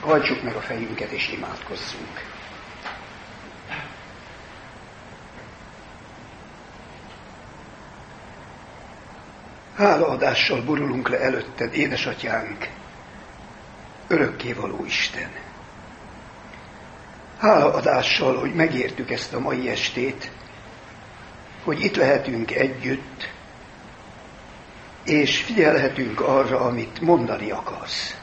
Hajtsuk meg a fejünket és imádkozzunk. Hálaadással borulunk le előtted, édesatyánk, örökkévaló Isten. Hálaadással, hogy megértük ezt a mai estét, hogy itt lehetünk együtt, és figyelhetünk arra, amit mondani akarsz.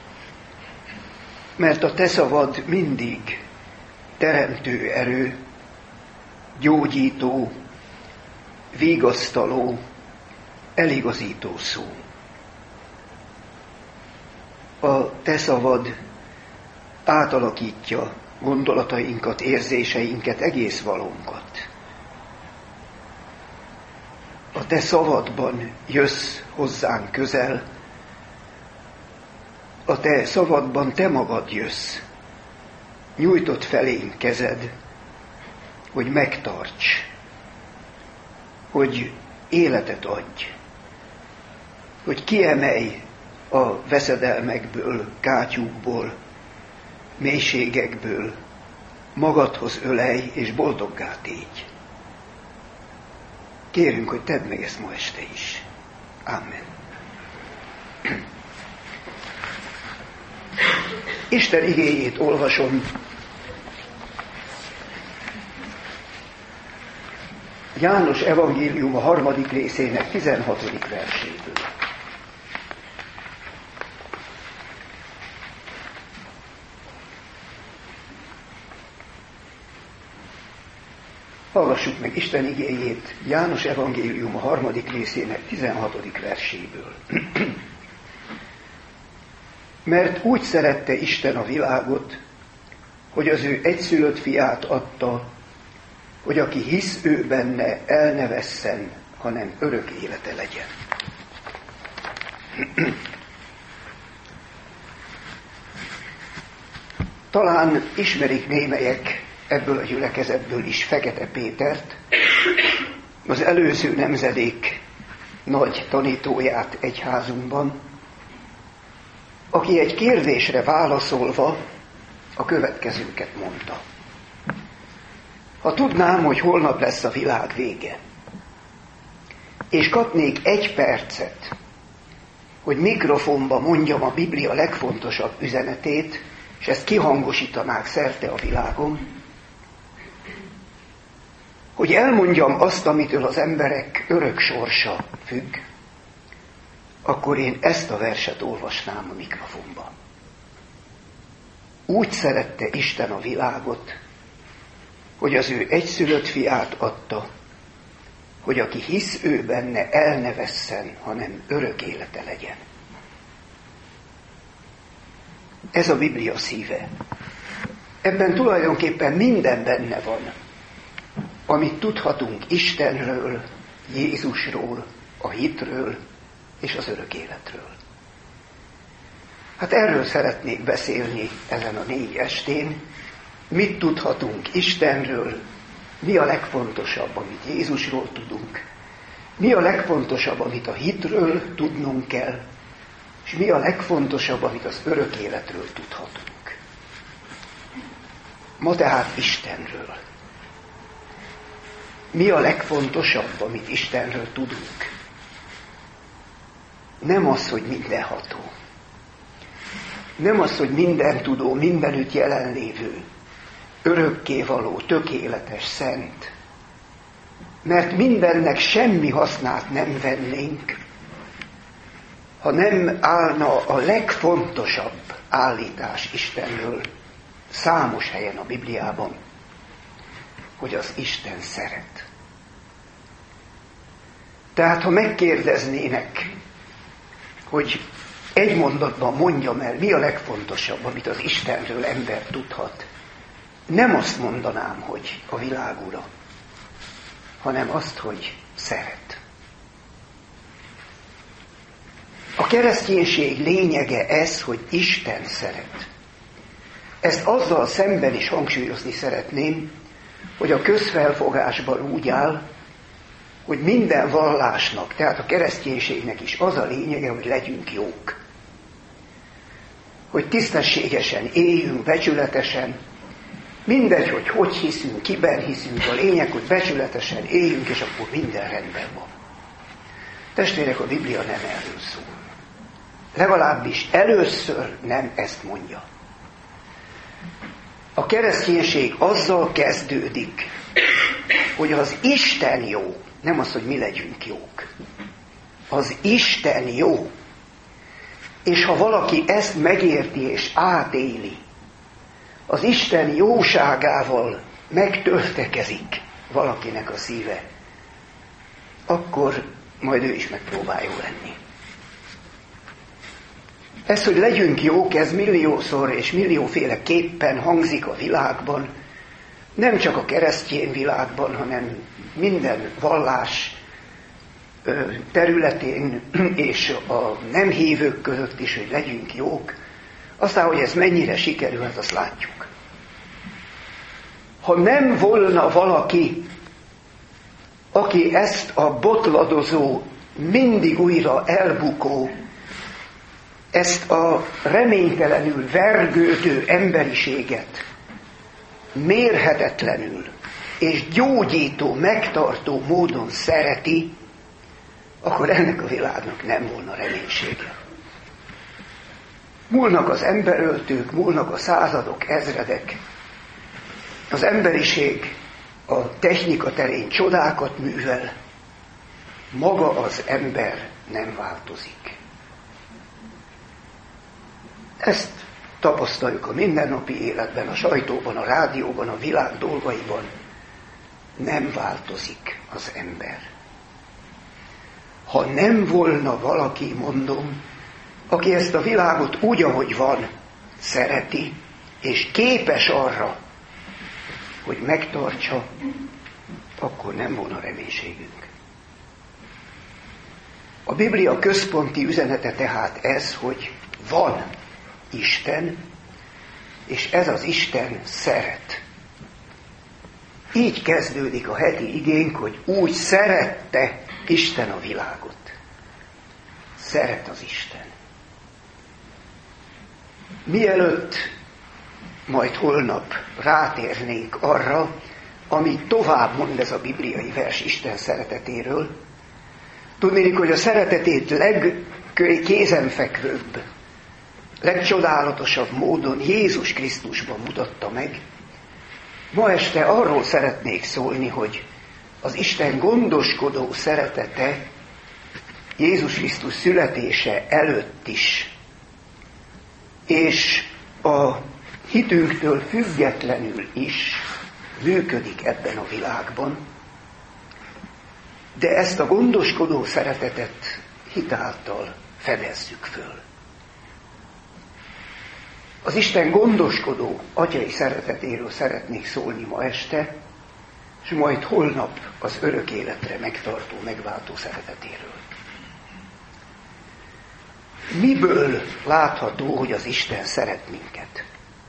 Mert a te szavad mindig teremtő erő, gyógyító, vigasztaló, eligazító szó. A te szavad átalakítja gondolatainkat, érzéseinket, egész valónkat. A te szavadban jössz hozzánk közel, a te szavadban te magad jössz, nyújtott felénk kezed, hogy megtarts, hogy életet adj, hogy kiemelj a veszedelmekből, kátyúkból, mélységekből, magadhoz ölelj és boldoggá tégy. Kérünk, hogy tedd meg ezt ma este is. Amen. Isten igéjét olvasom. János evangélium a 3. részének 16. verséből. Hallgassuk meg Isten igéjét János evangélium a 3. részének 16. verséből. Mert úgy szerette Isten a világot, hogy az ő egyszülött fiát adta, hogy aki hisz ő benne, el ne vesszen, hanem örök élete legyen. Talán ismerik némelyek ebből a gyülekezetből is Fekete Pétert, az előző nemzedék nagy tanítóját egyházunkban, aki egy kérdésre válaszolva a következőket mondta. Ha tudnám, hogy holnap lesz a világ vége, és kapnék 1 percet, hogy mikrofonba mondjam a Biblia legfontosabb üzenetét, és ezt kihangosítanák szerte a világon, hogy elmondjam azt, amitől az emberek örök sorsa függ, akkor én ezt a verset olvasnám a mikrofonba. Úgy szerette Isten a világot, hogy az ő egyszülött fiát adta, hogy aki hisz ő benne, el ne vesszen, hanem örök élete legyen. Ez a Biblia szíve. Ebben tulajdonképpen minden benne van, amit tudhatunk Istenről, Jézusról, a hitről és az örök életről. Hát erről szeretnék beszélni ezen a 4 estén. Mit tudhatunk Istenről, mi a legfontosabb, amit Jézusról tudunk, mi a legfontosabb, amit a hitről tudnunk kell, és mi a legfontosabb, amit az örök életről tudhatunk. Ma tehát Istenről. Mi a legfontosabb, amit Istenről tudunk? Nem az, hogy mindenható. Nem az, hogy mindentudó, mindenütt jelenlévő, örökkévaló, tökéletes, szent. Mert mindennek semmi hasznát nem vennénk, ha nem állna a legfontosabb állítás Istenről számos helyen a Bibliában, hogy az Isten szeret. Tehát, ha megkérdeznének, hogy egy mondatban mondjam el, mi a legfontosabb, amit az Istenről ember tudhat, nem azt mondanám, hogy a világ ura, hanem azt, hogy szeret. A kereszténység lényege ez, hogy Isten szeret. Ezt azzal szemben is hangsúlyozni szeretném, hogy a közfelfogásban úgy áll, hogy minden vallásnak, tehát a kereszténységnek is az a lényege, hogy legyünk jók. hogy tisztességesen éljünk, becsületesen. Mindegy, hogy hiszünk, kiben hiszünk, a lényeg, hogy becsületesen éljünk, és akkor minden rendben van. Testvérek, a Biblia nem erről szól. Legalábbis először nem ezt mondja. A kereszténység azzal kezdődik, hogy az Isten jó, nem az, hogy mi legyünk jók. Az Isten jó. És ha valaki ezt megérti és átéli, az Isten jóságával megtöltekezik valakinek a szíve, akkor majd ő is megpróbál jó lenni. Ez, hogy legyünk jók, ez milliószor és millióféleképpen hangzik a világban, nem csak a keresztény világban, hanem minden vallás területén és a nem hívők között is, hogy legyünk jók. Aztán, hogy ez mennyire sikerül, hát azt látjuk. Ha nem volna valaki, aki ezt a botladozó, mindig újra elbukó, ezt a reménytelenül vergődő emberiséget mérhetetlenül és gyógyító, megtartó módon szereti, akkor ennek a világnak nem volna reménysége. Múlnak az emberöltők, múlnak a századok, ezredek. Az emberiség a technika terén csodákat művel, maga az ember nem változik. Ezt tapasztaljuk a mindennapi életben, a sajtóban, a rádióban, a világ dolgaiban. Nem változik az ember. Ha nem volna valaki, mondom, aki ezt a világot úgy, ahogy van, szereti, és képes arra, hogy megtartsa, akkor nem volna reménységünk. A Biblia központi üzenete tehát ez, hogy van Isten, és ez az Isten szeret. Így kezdődik a heti igénk, hogy úgy szerette Isten a világot. Szeret az Isten. Mielőtt majd holnap rátérnénk arra, amit tovább mond ez a bibliai vers Isten szeretetéről, tudnék, hogy a szeretetét legkézenfekvőbb, legcsodálatosabb módon Jézus Krisztusban mutatta meg. Ma este arról szeretnék szólni, hogy az Isten gondoskodó szeretete Jézus Krisztus születése előtt is, és a hitünktől függetlenül is működik ebben a világban, de ezt a gondoskodó szeretetet hitáltal fedezzük föl. Az Isten gondoskodó atyai szeretetéről szeretnék szólni ma este, és majd holnap az örök életre megtartó, megváltó szeretetéről. Miből látható, hogy az Isten szeret minket?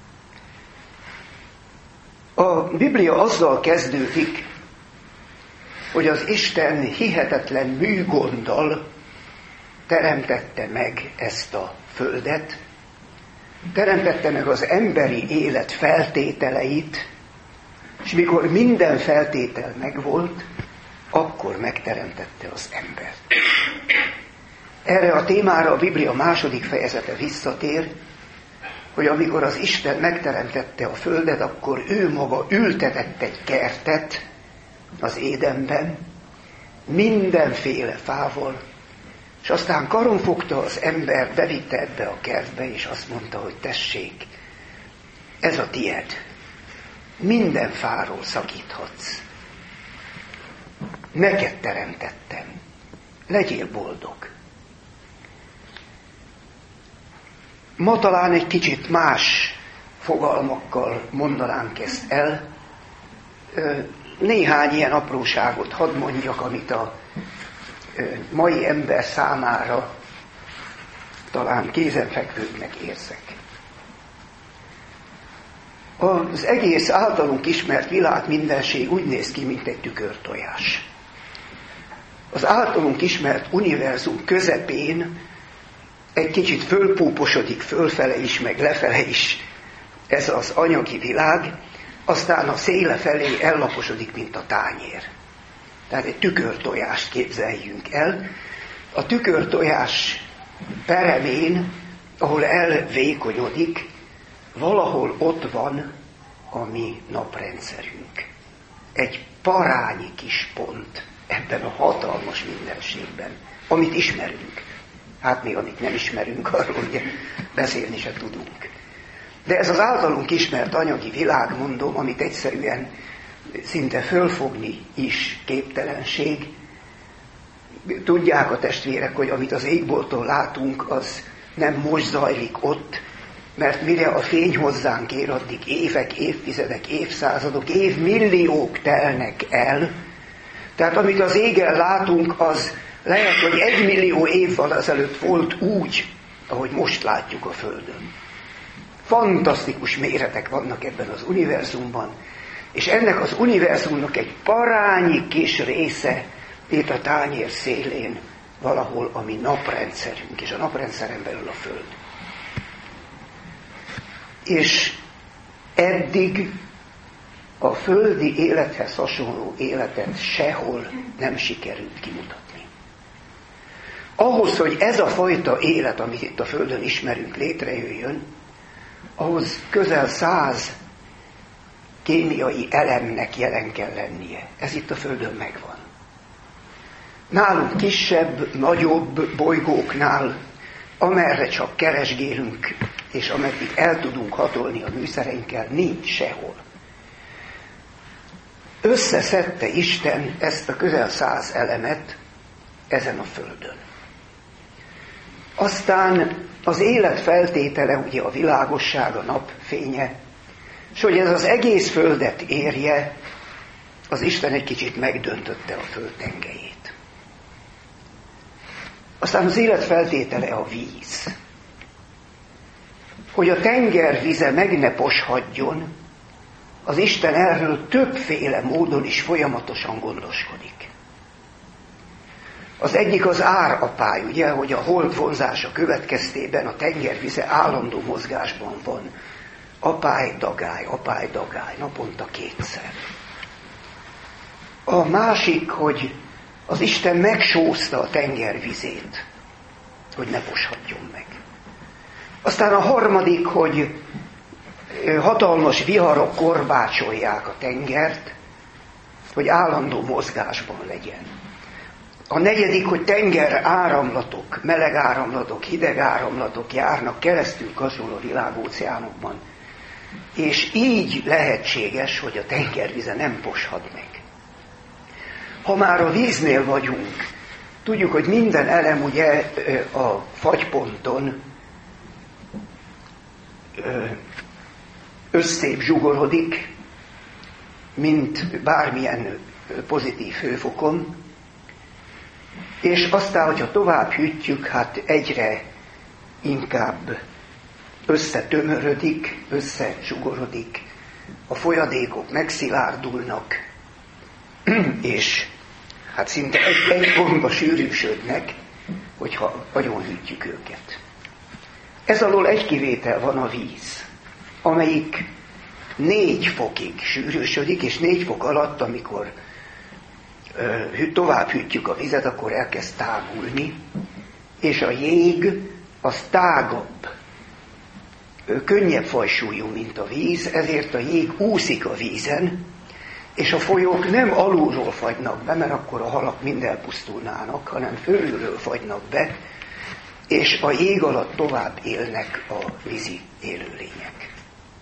A Biblia azzal kezdődik, hogy az Isten hihetetlen műgonddal teremtette meg ezt a földet, teremtette meg az emberi élet feltételeit, és mikor minden feltétel megvolt, akkor megteremtette az embert. Erre a témára a Biblia második fejezete visszatér, hogy amikor az Isten megteremtette a földet, akkor ő maga ültetett egy kertet az Édenben, mindenféle fával, és aztán karon fogta az ember, bevitte ebbe a kertbe, és azt mondta, hogy tessék, ez a tied, minden fáról szakíthatsz. Neked teremtettem, legyél boldog. Ma talán egy kicsit más fogalmakkal mondanánk ezt el. Néhány ilyen apróságot hadd mondjak, amit a mai ember számára talán kézenfekvőbbnek érzek. Az egész általunk ismert világmindenség úgy néz ki, mint egy tükörtojás. Az általunk ismert univerzum közepén egy kicsit fölpúposodik fölfele is, meg lefele is ez az anyagi világ, aztán a széle felé ellaposodik, mint a tányér. Tehát egy tükörtojást képzeljünk el. A tükörtojás peremén, ahol elvékonyodik, valahol ott van a mi naprendszerünk. Egy parányi kis pont ebben a hatalmas mindenségben, amit ismerünk. Hát még amit nem ismerünk, arról ugye beszélni se tudunk. De ez az általunk ismert anyagi világ, mondom, amit egyszerűen szinte fölfogni is képtelenség. Tudják a testvérek, hogy amit az égbolton látunk, az nem most zajlik ott, mert mire a fény hozzánk ér, addig évek, évtizedek, évszázadok, évmilliók telnek el. Tehát amit az égen látunk, az lehet, hogy 1 millió évvel ezelőtt volt úgy, ahogy most látjuk a Földön. Fantasztikus méretek vannak ebben az univerzumban, és ennek az univerzumnak egy parányi kis része itt a tányér szélén, valahol a mi naprendszerünk, és a naprendszeren belül a Föld. És eddig a földi élethez hasonló életet sehol nem sikerült kimutatni. Ahhoz, hogy ez a fajta élet, amit itt a Földön ismerünk, létrejöjjön, ahhoz közel 100 kémiai elemnek jelen kell lennie. Ez itt a Földön megvan. Nálunk kisebb, nagyobb bolygóknál, amerre csak keresgélünk, és ameddig el tudunk hatolni a műszereinkkel, nincs sehol. Összeszedte Isten ezt a közel 100 elemet ezen a Földön. Aztán az élet feltétele ugye a világosság, a napfénye, és hogy ez az egész Földet érje, az Isten egy kicsit megdöntötte a Föld tengelyét. Aztán az élet feltétele a víz. Hogy a tenger vize meg ne poshatjon, az Isten erről többféle módon is folyamatosan gondoskodik. Az egyik az árapály, ugye, hogy a hold vonzása következtében a tengervize állandó mozgásban van. Apály, dagály, naponta 2-szer. A másik, hogy az Isten megsózta a tengervizét, hogy ne poshatjon meg. Aztán a harmadik, hogy hatalmas viharok korbácsolják a tengert, hogy állandó mozgásban legyen. A negyedik, hogy tenger áramlatok, meleg áramlatok, hideg áramlatok járnak keresztül kazul a világóceánokban. És így lehetséges, hogy a tengervize nem poshat meg. Ha már a víznél vagyunk, tudjuk, hogy minden elem ugye a fagyponton összébb zsugorodik, mint bármilyen pozitív hőfokon, és aztán, hogyha tovább hűtjük, hát egyre inkább összetömörödik, összezsugorodik, a folyadékok megszilárdulnak, és hát szinte egy pontba sűrűsödnek, hogyha nagyon hűtjük őket. Ez alól egy kivétel van, a víz, amelyik 4 fokig sűrűsödik, és 4 fok alatt, amikor tovább hűtjük a vizet, akkor elkezd tágulni, és a jég az tágabb, könnyebb fajsúlyú, mint a víz, ezért a jég úszik a vízen, és a folyók nem alulról fagynak be, mert akkor a halak mind elpusztulnának, hanem fölülről fagynak be, és a jég alatt tovább élnek a vízi élőlények.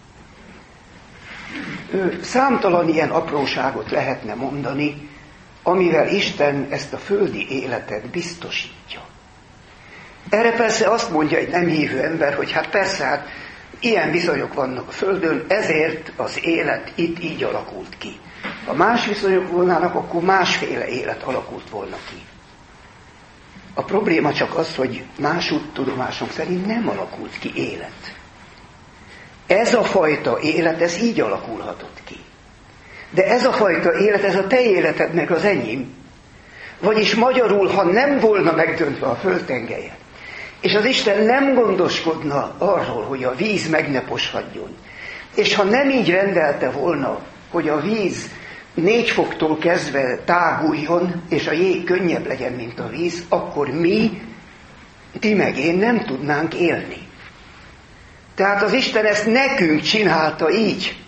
Számtalan ilyen apróságot lehetne mondani, amivel Isten ezt a földi életet biztosítja. Erre persze azt mondja egy nem hívő ember, hogy hát persze, hát ilyen viszonyok vannak a Földön, ezért az élet itt így alakult ki. Ha más viszonyok volnának, akkor másféle élet alakult volna ki. A probléma csak az, hogy másút tudomásom szerint nem alakult ki élet. Ez a fajta élet, ez így alakulhatott ki. De ez a fajta élet, ez a te életed meg az enyém. Vagyis magyarul, ha nem volna megdöntve a föld tengelye, És az Isten nem gondoskodna arról, hogy a víz meg ne posadjon. És ha nem így rendelte volna, hogy a víz 4 foktól kezdve táguljon, és a jég könnyebb legyen, mint a víz, akkor mi, ti meg én nem tudnánk élni. Tehát az Isten ezt nekünk csinálta így.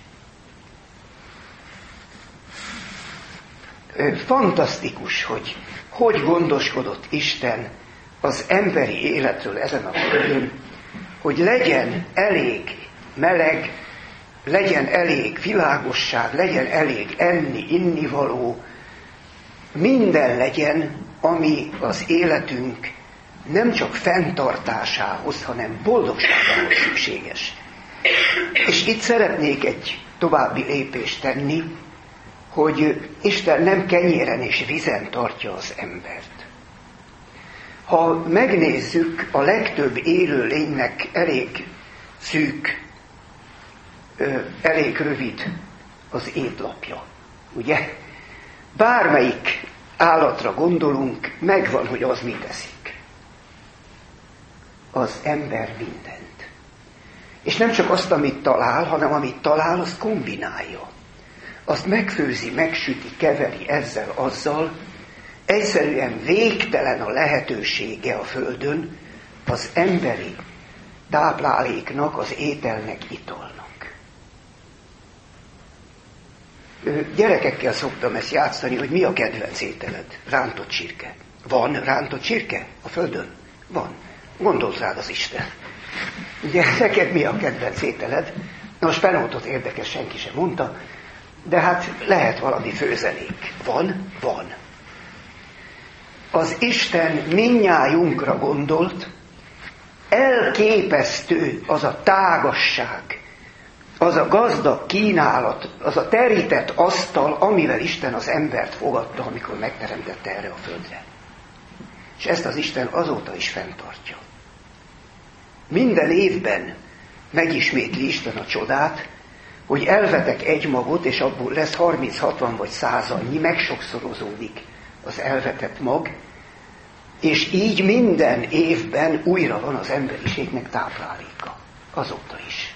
Fantasztikus, hogy gondoskodott Isten az emberi életről ezen a földön, hogy legyen elég meleg, legyen elég világosság, legyen elég enni, innivaló, minden legyen, ami az életünk nem csak fenntartásához, hanem boldogságához szükséges. És itt szeretnék egy további lépést tenni, hogy Isten nem kenyéren és vizen tartja az embert. Ha megnézzük, a legtöbb élőlénynek elég szűk, elég rövid az étlapja. Ugye? Bármelyik állatra gondolunk, megvan, hogy az mit eszik. Az ember mindent. És nem csak azt, amit talál, hanem amit talál, azt kombinálja. Azt megfőzi, megsüti, keveri ezzel, azzal. Egyszerűen végtelen a lehetősége a Földön az emberi tápláléknak, az ételnek, italnak. Gyerekekkel szoktam ezt játszani, hogy mi a kedvenc ételed? Rántott csirke. Van rántott csirke a Földön? Van. Gondolt rád az Isten. Ugye, neked mi a kedvenc ételed? A spenótot érdekes, senki sem mondta, de hát lehet valami főzelék. Van? Van. Az Isten mindnyájunkra gondolt, elképesztő az a tágasság, az a gazdag kínálat, az a terített asztal, amivel Isten az embert fogadta, amikor megteremtette erre a földre. És ezt az Isten azóta is fenntartja. Minden évben megismétli Isten a csodát, hogy elvetek egy magot, és abból lesz 30-60 vagy 100 annyi, megsokszorozódik az elvetett mag, és így minden évben újra van az emberiségnek tápláléka. Azóta is.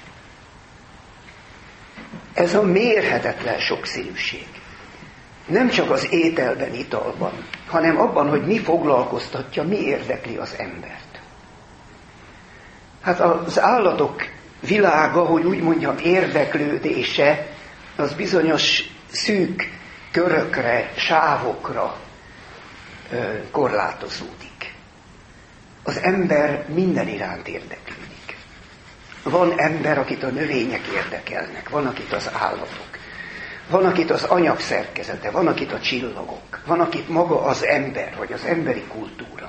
Ez a mérhetetlen sokszínűség. Nem csak az ételben, italban, hanem abban, hogy mi foglalkoztatja, mi érdekli az embert. Hát az állatok világa, hogy úgy mondjam, érdeklődése, az bizonyos szűk körökre, sávokra korlátozódik. Az ember minden iránt érdeklődik. Van ember, akit a növények érdekelnek, van, akit az állatok, van, akit az anyag szerkezete, van, akit a csillagok, van, akit maga az ember, vagy az emberi kultúra.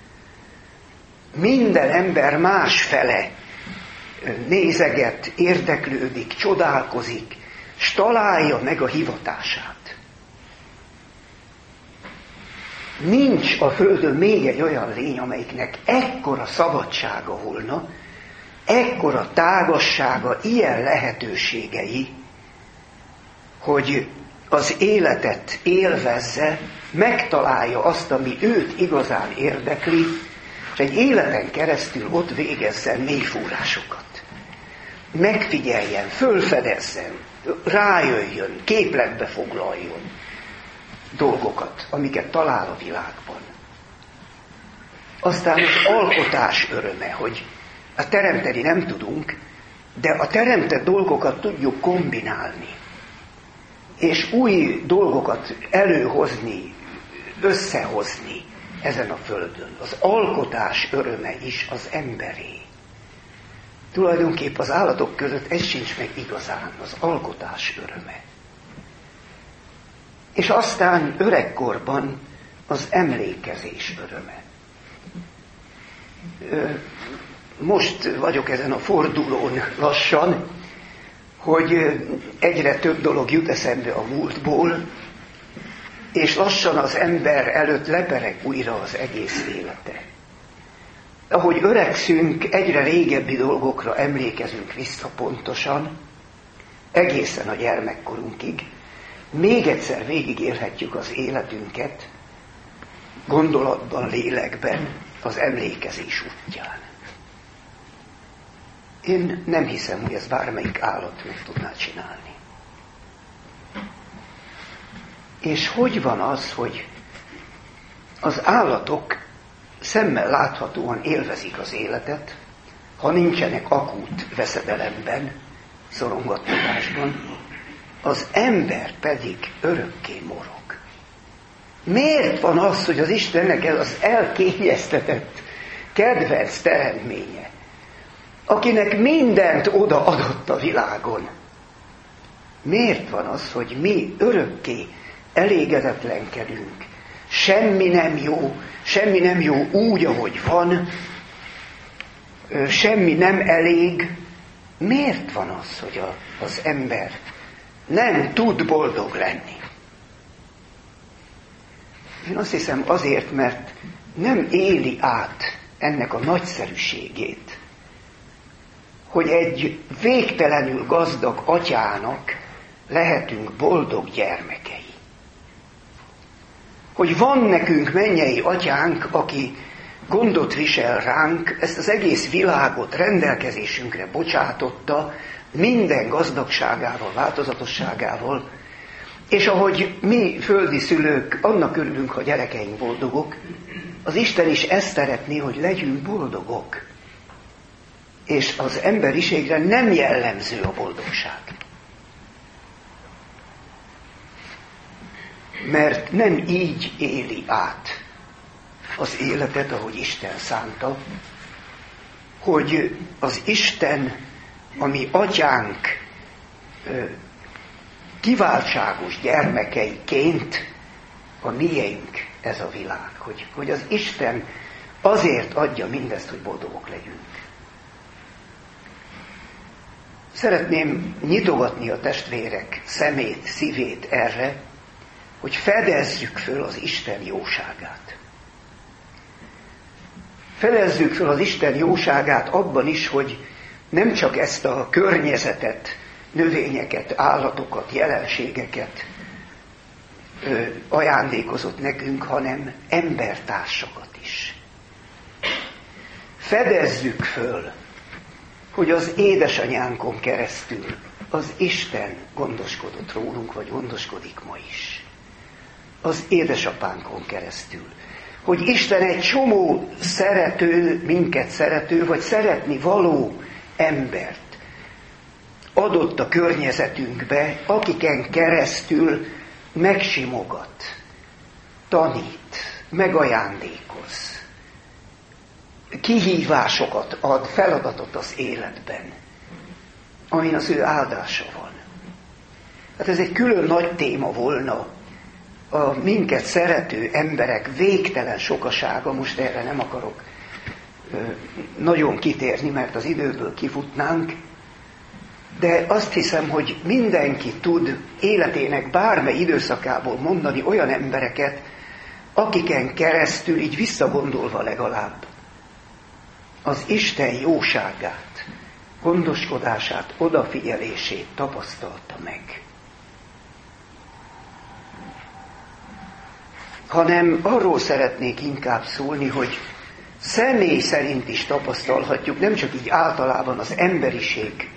Minden ember másfele nézeget, érdeklődik, csodálkozik, s találja meg a hivatását. Nincs a Földön még egy olyan lény, amelyiknek ekkora szabadsága volna, ekkora tágassága, ilyen lehetőségei, hogy az életet élvezze, megtalálja azt, ami őt igazán érdekli, és egy életen keresztül ott végezzen mélyfúrásokat. Megfigyeljen, fölfedezzen, rájöjjön, képletbe foglaljon dolgokat, amiket talál a világban. Aztán az alkotás öröme, hogy a teremteni nem tudunk, de a teremtett dolgokat tudjuk kombinálni, és új dolgokat előhozni, összehozni ezen a földön. Az alkotás öröme is az emberé. Tulajdonképp az állatok között ez sincs meg igazán, az alkotás öröme. És aztán öregkorban az emlékezés öröme. Most vagyok ezen a fordulón lassan, hogy egyre több dolog jut eszembe a múltból, és lassan az ember előtt lepereg újra az egész élete. Ahogy öregszünk, egyre régebbi dolgokra emlékezünk vissza pontosan, egészen a gyermekkorunkig. Még egyszer végigélhetjük az életünket, gondolatban, lélekben, az emlékezés útján. Én nem hiszem, hogy ez bármelyik állat meg tudná csinálni. És hogy van az, hogy az állatok szemmel láthatóan élvezik az életet, ha nincsenek akut veszedelemben, szorongattatásban, az ember pedig örökké morog. Miért van az, hogy az Istennek ez az elkényeztetett kedvenc teremtménye, akinek mindent odaadott a világon, miért van az, hogy mi örökké elégedetlenkedünk, semmi nem jó úgy, ahogy van, semmi nem elég. Miért van az, hogy az ember nem tud boldog lenni? Én azt hiszem azért, mert nem éli át ennek a nagyszerűségét, hogy egy végtelenül gazdag atyának lehetünk boldog gyermekei. Hogy van nekünk mennyei atyánk, aki gondot visel ránk, ezt az egész világot rendelkezésünkre bocsátotta, minden gazdagságával, változatosságával, és ahogy mi földi szülők annak örülünk, ha gyerekeink boldogok, az Isten is ezt szeretné, hogy legyünk boldogok. És az emberiségre nem jellemző a boldogság. Mert nem így éli át az életet, ahogy Isten szánta, hogy az Isten, ami atyánk kiváltságos gyermekeiként a miénk ez a világ. Hogy az Isten azért adja mindezt, hogy boldogok legyünk. Szeretném nyitogatni a testvérek szemét, szívét erre, hogy fedezzük föl az Isten jóságát. Fedezzük föl az Isten jóságát abban is, hogy nem csak ezt a környezetet, növényeket, állatokat, jelenségeket ajándékozott nekünk, hanem embertársakat is. Fedezzük föl, hogy az édesanyánkon keresztül az Isten gondoskodott rólunk, vagy gondoskodik ma is. Az édesapánkon keresztül. Hogy Isten egy csomó szerető, minket szerető, vagy szeretni való embert adott a környezetünkbe, akiken keresztül megsimogat, tanít, megajándékoz, kihívásokat ad, feladatot az életben, amin az ő áldása van. Hát ez egy külön nagy téma volna, a minket szerető emberek végtelen sokasága, most erre nem akarok nagyon kitérni, mert az időből kifutnánk, de azt hiszem, hogy mindenki tud életének bármely időszakából mondani olyan embereket, akiken keresztül, így visszagondolva legalább, az Isten jóságát, gondoskodását, odafigyelését tapasztalta meg. Hanem arról szeretnék inkább szólni, hogy személy szerint is tapasztalhatjuk, nem csak így általában az emberiség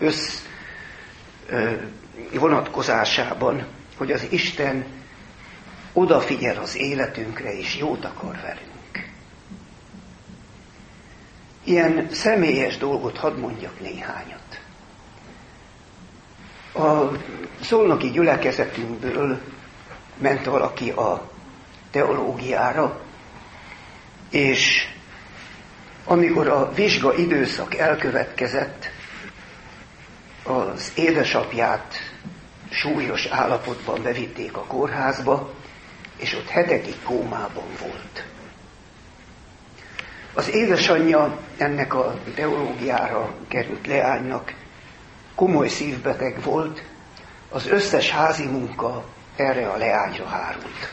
vonatkozásában, hogy az Isten odafigyel az életünkre, és jót akar velünk. Ilyen személyes dolgot hadd mondjak néhányat. A szolnoki gyülekezetünkből ment valaki a teológiára, és amikor a vizsga időszak elkövetkezett, az édesapját súlyos állapotban bevitték a kórházba, és ott hetekig kómában volt. Az édesanyja ennek a teológiára került leánynak komoly szívbeteg volt, az összes házi munka erre a leányra hárult.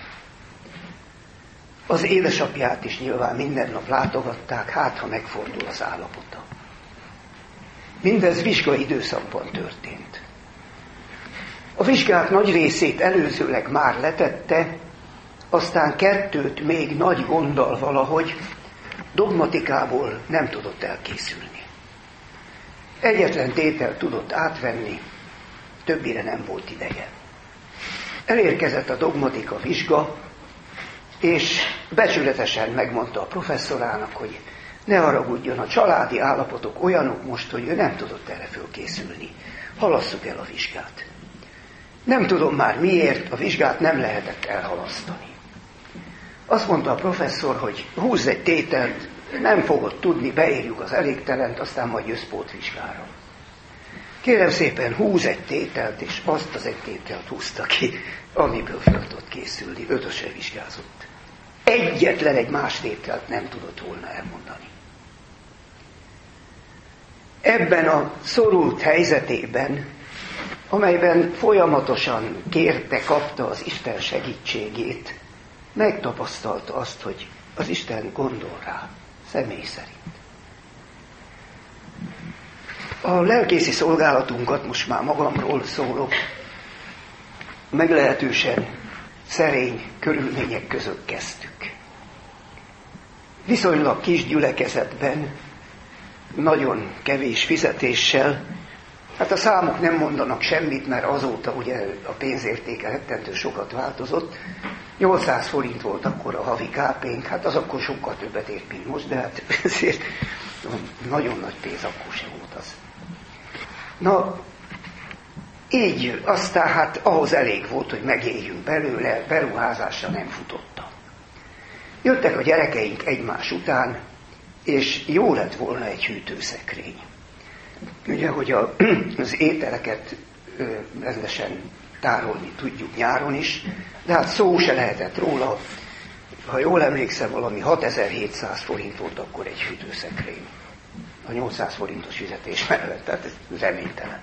Az édesapját is nyilván minden nap látogatták, hát ha megfordul az állapota. Mindez vizsgai időszakban történt. A vizsgák nagy részét előzőleg már letette, aztán kettőt még nagy gonddal valahogy dogmatikából nem tudott elkészülni. Egyetlen tételt tudott átvenni, többire nem volt ideje. Elérkezett a dogmatika vizsga, és becsületesen megmondta a professzorának, hogy ne haragudjon, a családi állapotok olyanok most, hogy ő nem tudott erre fölkészülni. Halasszuk el a vizsgát. Nem tudom már miért, a vizsgát nem lehetett elhalasztani. Azt mondta a professzor, hogy húzz egy tételt, nem fogod tudni, beírjuk az elégtelent, aztán majd jössz pótvizsgára. Kérem szépen, húz egy tételt, és azt az egy tételt húzta ki, amiből fel tudott készülni, 5-ösre vizsgázott. Egyetlen egy más tételt nem tudott volna elmondani. Ebben a szorult helyzetében, amelyben folyamatosan kérte, kapta az Isten segítségét, megtapasztalta azt, hogy az Isten gondol rá, személy szerint. A lelkészi szolgálatunkat, most már magamról szólok, meglehetősen szerény körülmények között kezdtük. Viszonylag kis gyülekezetben, nagyon kevés fizetéssel, hát a számok nem mondanak semmit, mert azóta ugye a pénzértéke rettentő sokat változott. 800 forint volt akkor a havi kápénk, hát az akkor sokkal többet ért, mint most, de hát ezért nagyon nagy pénz akkor sem volt az. Na, így aztán hát ahhoz elég volt, hogy megéljünk belőle, beruházásra nem futotta. Jöttek a gyerekeink egymás után, és jó lett volna egy hűtőszekrény. Ugye, hogy az ételeket rendesen tárolni tudjuk nyáron is, de hát szó se lehetett róla. Ha jól emlékszem, valami 6700 forint volt akkor egy hűtőszekrény. A 800 forintos fizetés mellett, tehát ez reménytelen.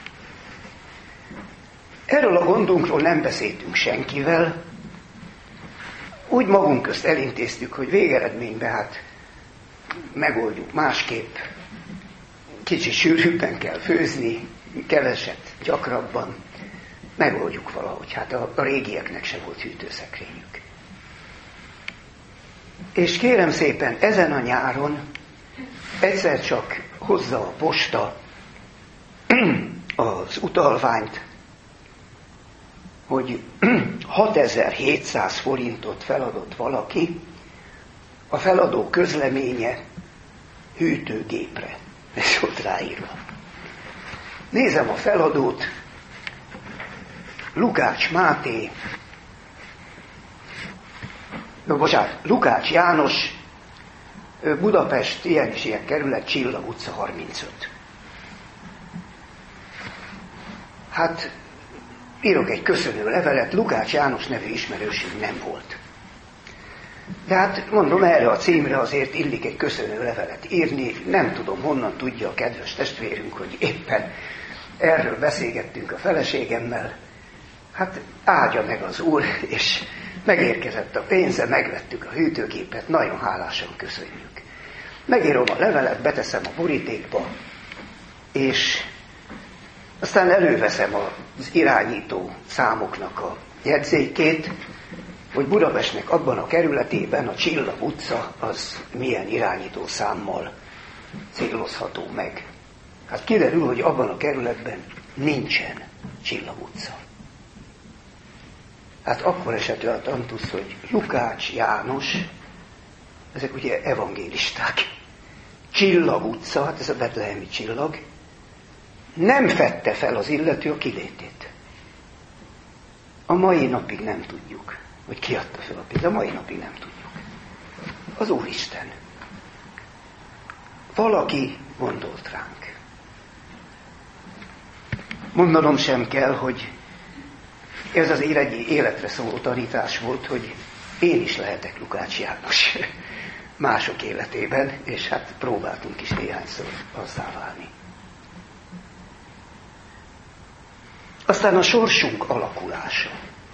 Erről a gondunkról nem beszéltünk senkivel, úgy magunk közt elintéztük, hogy végeredményben hát megoldjuk másképp, kicsit sűrűbben kell főzni, keveset, gyakrabban, megoldjuk valahogy. Hát a régieknek se volt hűtőszekrényük. És kérem szépen, ezen a nyáron egyszer csak hozza a posta az utalványt, hogy 6700 forintot feladott valaki, a feladó közleménye hűtőgépre. Ez volt ráírva. Nézem a feladót, Lukács János, Budapest, ilyen és ilyen kerület, Csillag utca 35. Hát írok egy köszönő levelet, Lukács János nevű ismerőség nem volt. De hát mondom, erre a címre azért illik egy köszönő levelet írni, nem tudom honnan tudja a kedves testvérünk, hogy éppen erről beszélgettünk a feleségemmel. Hát áldja meg az Úr, és megérkezett a pénze, megvettük a hűtőgépet, nagyon hálásan köszönjük. Megírom a levelet, beteszem a borítékba, és aztán előveszem az irányító számoknak a jegyzékét, hogy Budapestnek abban a kerületében a Csillag utca az milyen irányító számmal célozható meg. Hát kiderül, hogy abban a kerületben nincsen Csillag utca. Hát akkor esett a tantusz, hogy Lukács János, ezek ugye evangélisták, Csillag utca, hát ez a betlehemi csillag, nem fedte fel az illető a kilétét. A mai napig nem tudjuk, hogy ki adta fel a pénzt, a mai napig nem tudjuk. Az Úristen. Valaki gondolt ránk. Mondanom sem kell, hogy ez az egy életre szóló tanítás volt, hogy én is lehetek Lukács János mások életében, és hát próbáltunk is néhányszor azzá válni. Aztán a sorsunk alakulása.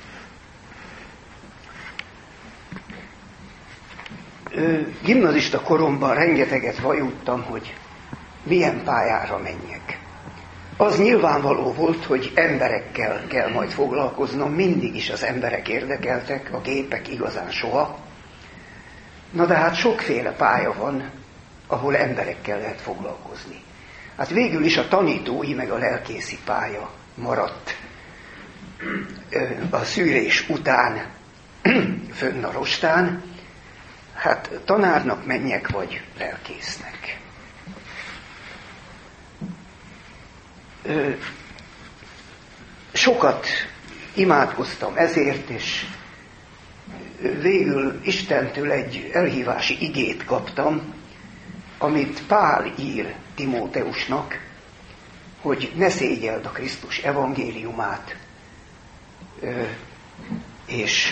Gimnazista koromban rengeteget vajúdtam, hogy milyen pályára menjek. Az nyilvánvaló volt, hogy emberekkel kell majd foglalkoznom, mindig is az emberek érdekeltek, a gépek igazán soha. Na de hát sokféle pálya van, ahol emberekkel lehet foglalkozni. Hát végül is a tanítói meg a lelkészi pálya maradt a szűrés után fönn a rostán. Hát tanárnak menjek, vagy lelkésznek. Sokat imádkoztam ezért, és végül Istentől egy elhívási igét kaptam, amit Pál ír Timóteusnak, hogy ne szégyeld a Krisztus evangéliumát, és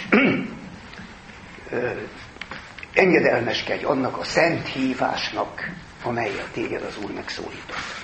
engedelmeskedj annak a szent hívásnak, amelyet téged az Úr megszólított.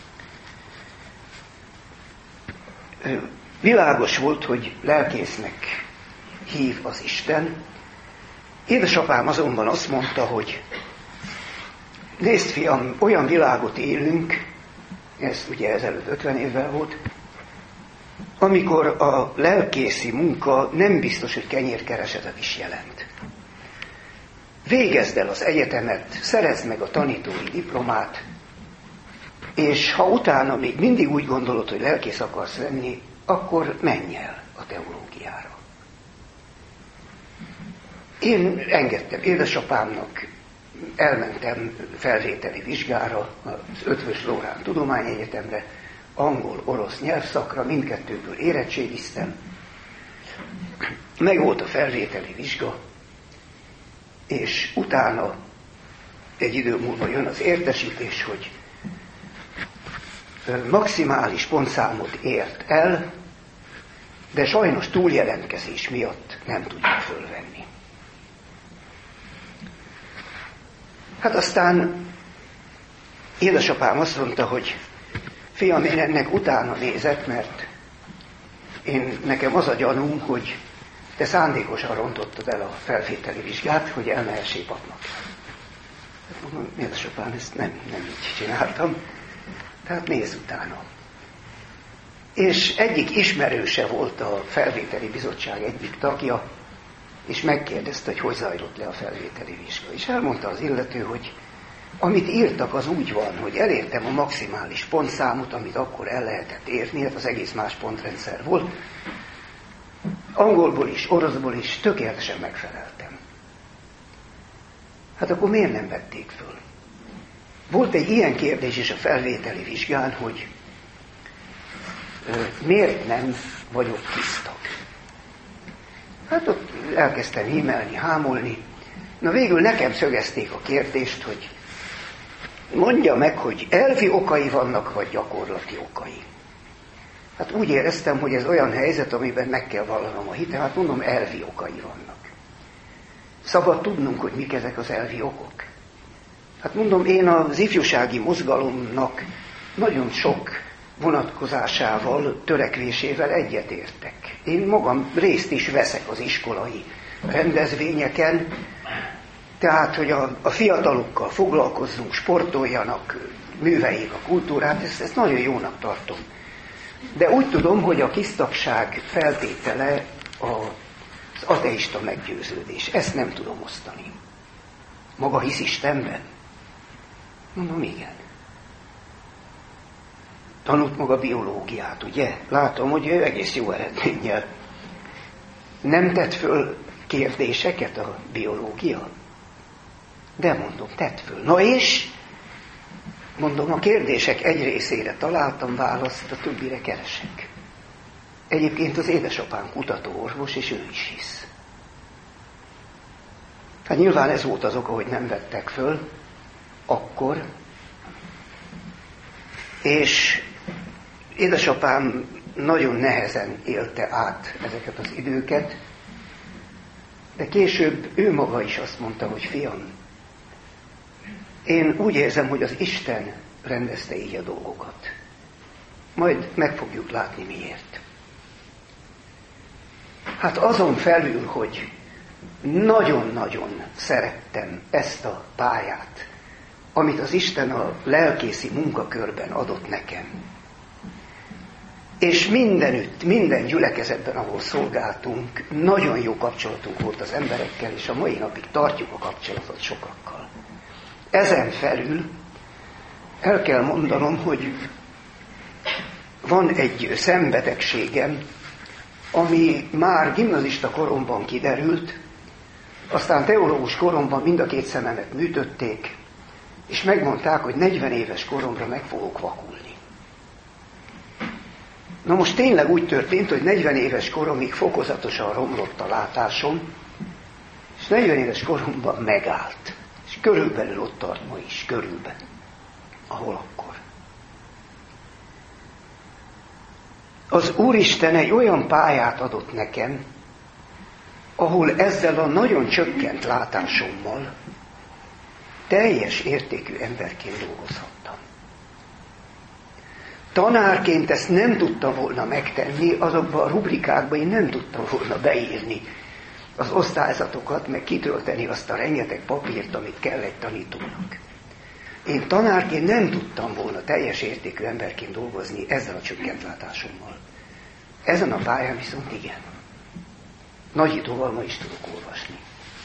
Világos volt, hogy lelkésznek hív az Isten. Édesapám azonban azt mondta, hogy nézd, fiam, olyan világot élünk, ez ugye ezelőtt 50 évvel volt, amikor a lelkészi munka nem biztos, hogy kenyérkeresetet is jelent. Végezd el az egyetemet, szerezd meg a tanítói diplomát, és ha utána még mindig úgy gondolod, hogy lelkész akarsz lenni, akkor menj el a teológiára. Én engedtem édesapámnak, elmentem felvételi vizsgára az Eötvös Loránd Tudományegyetemre, angol, orosz nyelvszakra, mindkettőből érettségiztem. Meg volt a felvételi vizsga, és utána egy idő múlva jön az értesítés, hogy maximális pontszámot ért el, de sajnos túljelentkezés miatt nem tudja fölvenni. Hát aztán édesapám azt mondta, hogy fiam, én ennek utána nézek, mert nekem az a gyanúm, hogy te szándékosan rontottad el a felvételi vizsgát, hogy elmehessél papnak. Mondom, édesapám, ezt nem így csináltam. Tehát nézz utána. És egyik ismerőse volt a felvételi bizottság egyik tagja, és megkérdezte, hogy zajlott le a felvételi vizsga. És elmondta az illető, hogy amit írtak, az úgy van, hogy elértem a maximális pontszámot, amit akkor el lehetett érni, hát az egész más pontrendszer volt. Angolból is, oroszból is tökéletesen megfeleltem. Hát akkor miért nem vették föl? Volt egy ilyen kérdés is a felvételi vizsgán, hogy miért nem vagyok tisztag. Hát ott elkezdtem hímelni, hámolni. Na végül nekem szögezték a kérdést, hogy mondja meg, hogy elvi okai vannak, vagy gyakorlati okai. Hát úgy éreztem, hogy ez olyan helyzet, amiben meg kell vallanom a hitem. Hát mondom, elvi okai vannak. Szabad tudnunk, hogy mik ezek az elvi okok. Hát mondom, én az ifjúsági mozgalomnak nagyon sok vonatkozásával, törekvésével egyetértek. Én magam részt is veszek az iskolai rendezvényeken, tehát, hogy a fiatalokkal foglalkozzunk, sportoljanak, műveljék a kultúrát, ezt nagyon jónak tartom. De úgy tudom, hogy a tisztagság feltétele az ateista meggyőződés. Ezt nem tudom osztani. Maga hisz Istenben? Mondom, igen. Tanult maga biológiát, ugye? Látom, hogy ő egész jó eredménnyel. Nem tett föl kérdéseket a biológia? De mondom, tett föl. Na és? Mondom, a kérdések egy részére találtam választ, a többire keresek. Egyébként az édesapám kutatóorvos, és ő is hisz. Hát nyilván ez volt az oka, hogy nem vettek föl akkor, és édesapám nagyon nehezen élte át ezeket az időket, de később ő maga is azt mondta, hogy fiam, én úgy érzem, hogy az Isten rendezte így a dolgokat. Majd meg fogjuk látni miért. Hát azon felül, hogy nagyon-nagyon szerettem ezt a pályát, amit az Isten a lelkészi munkakörben adott nekem. És mindenütt, minden gyülekezetben, ahol szolgáltunk, nagyon jó kapcsolatunk volt az emberekkel, és a mai napig tartjuk a kapcsolatot sokakkal. Ezen felül el kell mondanom, hogy van egy szembetegségem, ami már gimnazista koromban kiderült, aztán teológus koromban mind a két szememet műtötték, és megmondták, hogy 40 éves koromra meg fogok vakulni. Na most tényleg úgy történt, hogy 40 éves koromig fokozatosan romlott a látásom, és 40 éves koromban megállt. És körülbelül ott tart ma is, körülbelül, ahol akkor. Az Úristen egy olyan pályát adott nekem, ahol ezzel a nagyon csökkent látásommal teljes értékű emberként dolgozhattam. Tanárként ezt nem tudtam volna megtenni, azokban a rubrikákban én nem tudtam volna beírni az osztályzatokat, meg kitölteni azt a rengeteg papírt, amit kell egy tanítónak. Én tanárként nem tudtam volna teljes értékű emberként dolgozni ezzel a csökkent látásommal. Ezen a pályán viszont igen. Nagyítóval ma is tudok olvasni.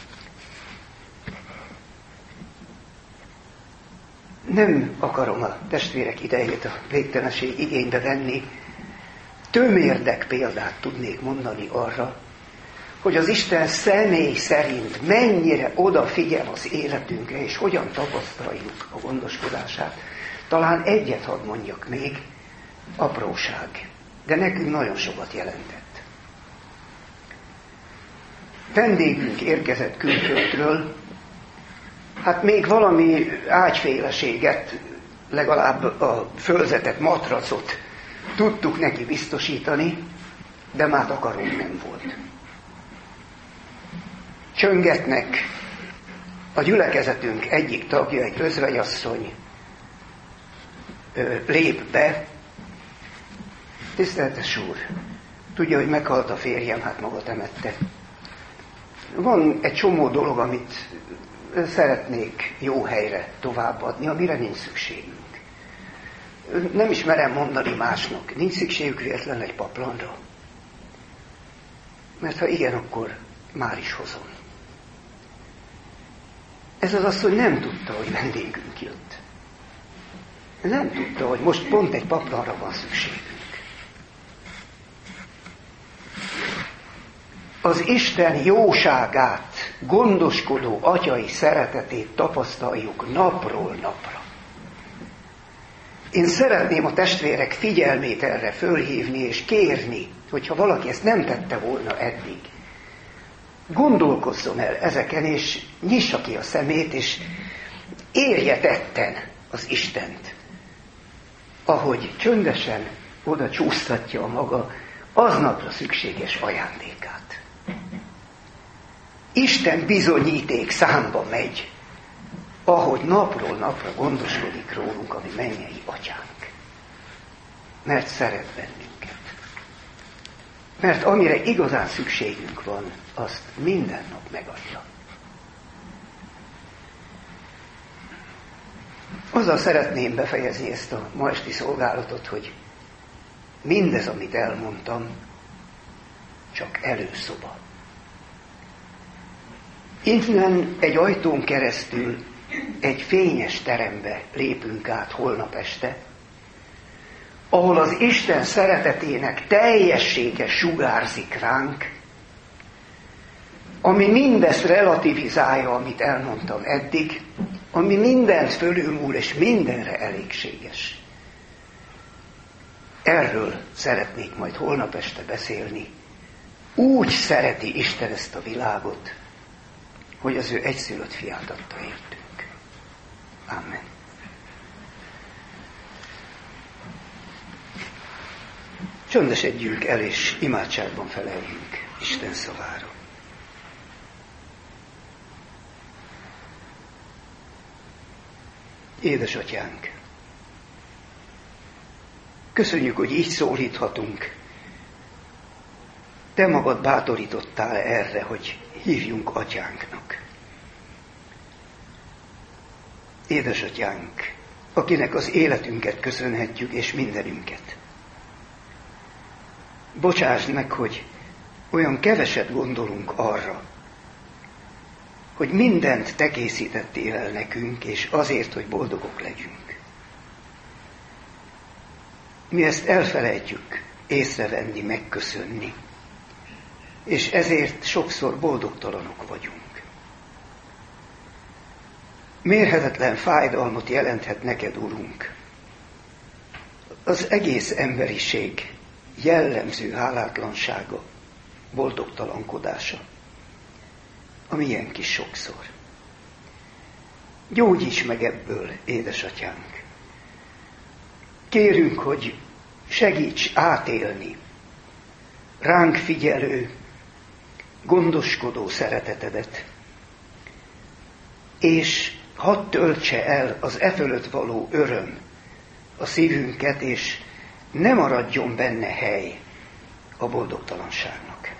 Nem akarom a testvérek idejét a végtelenség igénybe venni. Tömérdek példát tudnék mondani arra, hogy az Isten személy szerint mennyire odafigyel az életünkre, és hogyan tapasztaljuk a gondoskodását. Talán egyet hadd mondjak még, apróság, de nekünk nagyon sokat jelentett. Vendégünk érkezett külföldről, hát még valami ágyféleséget, legalább a fölzetett matracot tudtuk neki biztosítani, de már takarónk nem volt. Csöngetnek, a gyülekezetünk egyik tagja, egy özvegyasszony lép be. Tiszteletes úr, tudja, hogy meghalt a férjem, hát maga temette. Van egy csomó dolog, amit szeretnék jó helyre továbbadni, amire nincs szükségünk. Nem is merem mondani másnak, nincs szükségük véletlenül egy paplanra. Mert ha igen, akkor már is hozom. Ez az asszony nem tudta, hogy vendégünk jött. Nem tudta, hogy most pont egy paplanra van szükségünk. Az Isten jóságát, gondoskodó atyai szeretetét tapasztaljuk napról napra. Én szeretném a testvérek figyelmét erre fölhívni és kérni, hogyha valaki ezt nem tette volna eddig, gondolkozzon el ezeken, és nyissa ki a szemét, és érje tetten az Istent, ahogy csöndesen oda csúsztatja a maga aznapra szükséges ajándékát. Isten bizonyíték számba megy, ahogy napról napra gondoskodik rólunk a mi mennyei atyánk. Mert szeret bennünket. Mert amire igazán szükségünk van, azt minden nap megadja. Azzal szeretném befejezni ezt a ma esti szolgálatot, hogy mindez, amit elmondtam, csak előszoba. Innen egy ajtón keresztül egy fényes terembe lépünk át holnap este, ahol az Isten szeretetének teljessége sugárzik ránk, ami mindezt relativizálja, amit elmondtam eddig, ami mindent fölülmúl és mindenre elégséges. Erről szeretnék majd holnap este beszélni. Úgy szereti Isten ezt a világot, hogy az ő egyszülött fiát adta értünk. Amen. Csöndesedjünk el, és imádságban feleljünk Isten szavára. Édesatyánk, köszönjük, hogy így szólíthatunk. Te magad bátorítottál erre, hogy hívjunk atyánknak. Édesatyánk, akinek az életünket köszönhetjük és mindenünket. Bocsásd meg, hogy olyan keveset gondolunk arra, hogy mindent te készítettél el nekünk, és azért, hogy boldogok legyünk. Mi ezt elfelejtjük észrevenni, megköszönni, és ezért sokszor boldogtalanok vagyunk. Mérhetetlen fájdalmat jelenthet neked, Urunk, az egész emberiség jellemző hálátlansága, boldogtalankodása, ami ilyen kis sokszor. Gyógyíts meg ebből, édesatyánk! Kérünk, hogy segíts átélni ránk figyelő, gondoskodó szeretetedet, és hadd töltse el az e fölött való öröm a szívünket, és ne maradjon benne hely a boldogtalanságnak.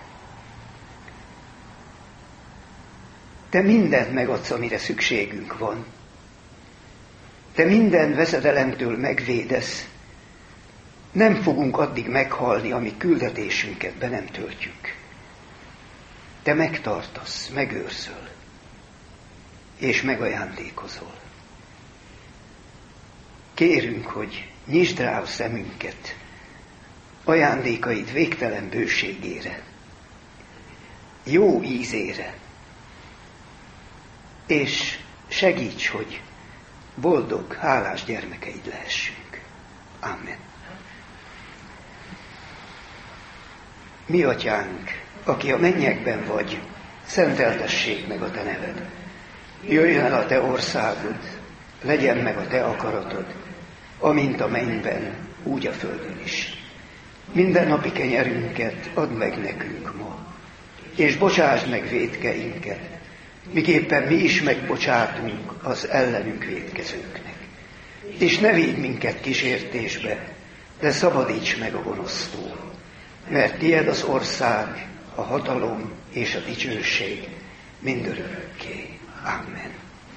Te mindent megadsz, amire szükségünk van. Te minden veszedelemtől megvédesz. Nem fogunk addig meghalni, amíg küldetésünket be nem töltjük. Te megtartasz, megőrzöl, és megajándékozol. Kérünk, hogy nyisd rá a szemünket ajándékaid végtelen bőségére, jó ízére, és segíts, hogy boldog, hálás gyermekeid lehessünk. Amen. Mi atyánk, aki a mennyekben vagy, szenteltessék meg a te neved. Jöjjön el a te országod, legyen meg a te akaratod, amint a mennyben, úgy a földön is. Minden napi kenyerünket add meg nekünk ma, és bocsásd meg vétkeinket, miképpen mi is megbocsátunk az ellenünk vétkezőknek. És ne védj minket kísértésbe, de szabadíts meg a gonosztól, mert tied az ország, a hatalom és a dicsőség mindörökké. Amen.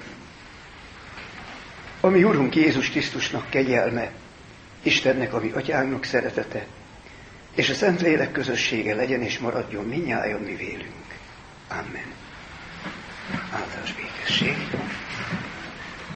A mi Urunk Jézus Krisztusnak kegyelme, Istennek, a mi Atyánknak szeretete, és a Szentlélek közössége legyen és maradjon mindnyájan mi vélünk. Amen. Áldás békesség.